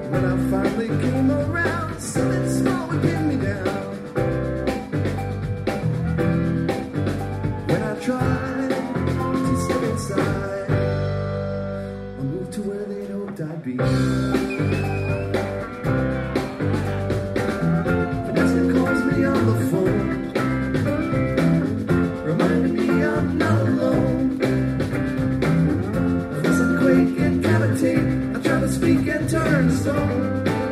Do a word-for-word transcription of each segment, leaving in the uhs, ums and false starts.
When I finally came around, something small would pin me down. When I tried to step inside, I moved to where they'd hoped I'd be. Vanessa calls me on the phone, reminding me I'm not alone. I listen, quake, and cavitate. I try to speak and turn stone.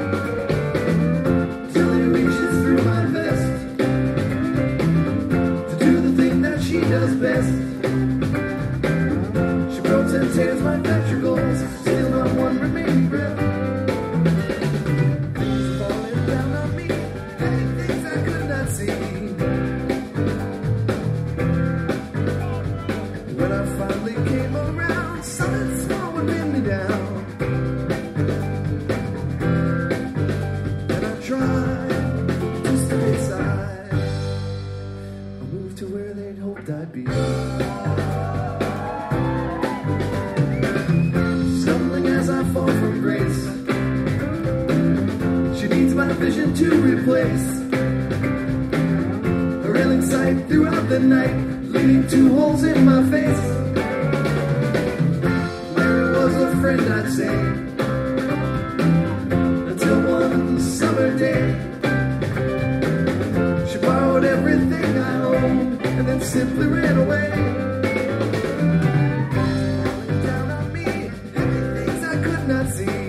Till he reaches through my vest to do the thing that she does best. She probes and tears my ventricles, still not one remaining breath. Things falling down on me, heavy things I could not see. When I finally came around, something small would pin me down. And I tried to stay inside. I moved to where they'd hoped I'd be. Stumbling as I fall from grace, she needs my vision to replace. A railing sight throughout the night, leaving two holes in my face. Mary was a friend, I'd say, until one summer day she borrowed everything I owned and then simply ran away. Falling down on me, heavy things I could not see.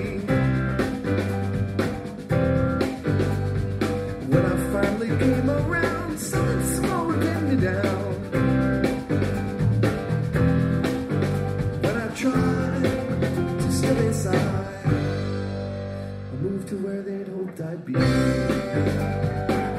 When I finally came around, something small would pin me down. When I tried to step inside, I moved to where they'd hoped I'd be.